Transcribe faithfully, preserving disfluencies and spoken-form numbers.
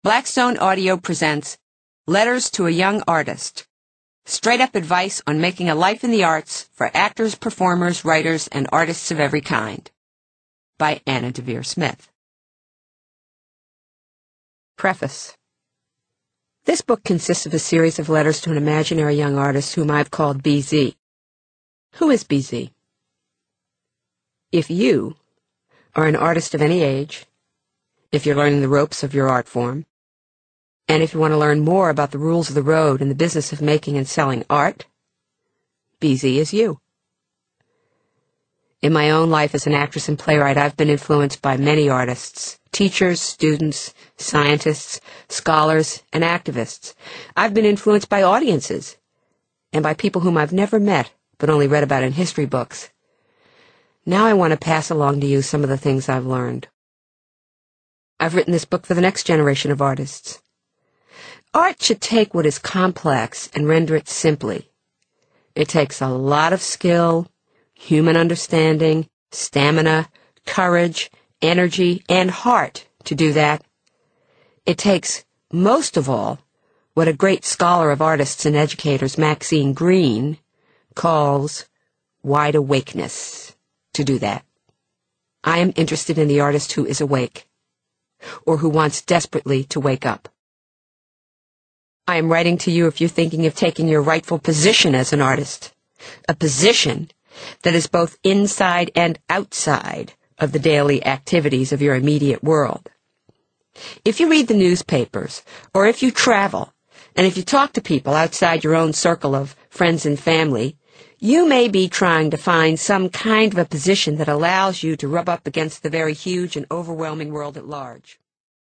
Blackstone Audio presents Letters to a Young Artist. Straight-up advice on making a life in the arts for actors, performers, writers, and artists of every kind. By Anna Deavere Smith. Preface. This book consists of a series of letters to an imaginary young artist whom I've called B Z. Who is B Z? If you are an artist of any age, if you're learning the ropes of your art form, and if you want to learn more about the rules of the road and the business of making and selling art, B Z is you. In my own life as an actress and playwright, I've been influenced by many artists, teachers, students, scientists, scholars, and activists. I've been influenced by audiences and by people whom I've never met but only read about in history books. Now I want to pass along to you some of the things I've learned. I've written this book for the next generation of artists. Art should take what is complex and render it simply. It takes a lot of skill, human understanding, stamina, courage, energy, and heart to do that. It takes, most of all, what a great scholar of artists and educators, Maxine Greene, calls wide awakeness to do that. I am interested in the artist who is awake, or who wants desperately to wake up. I am writing to you if you're thinking of taking your rightful position as an artist, a position that is both inside and outside of the daily activities of your immediate world. If you read the newspapers, or if you travel, and if you talk to people outside your own circle of friends and family, you may be trying to find some kind of a position that allows you to rub up against the very huge and overwhelming world at large.